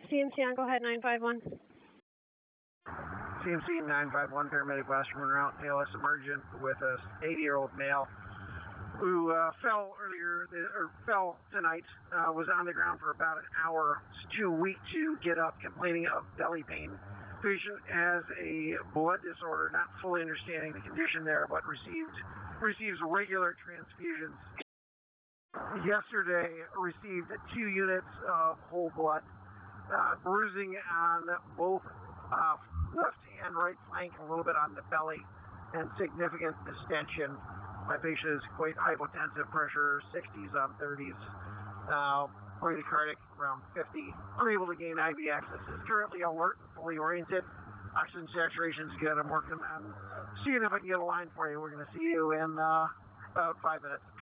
CMC on, go ahead, 951. CMC 951, paramedic Western route, ALS emergent with a 80-year-old male who fell tonight, was on the ground for about an hour. It's too weak to get up, complaining of belly pain. Patient has a blood disorder, not fully understanding the condition there, but receives regular transfusions. Yesterday, received 2 units of whole blood, bruising on both left and right flank, a little bit on the belly, and significant distension. My patient is quite hypotensive, pressure 60s on 30s, bradycardic around 50, unable to gain IV access, is currently alert and fully oriented. Oxygen saturation is good. I'm working on seeing if I can get a line for you. We're going to see you in about 5 minutes.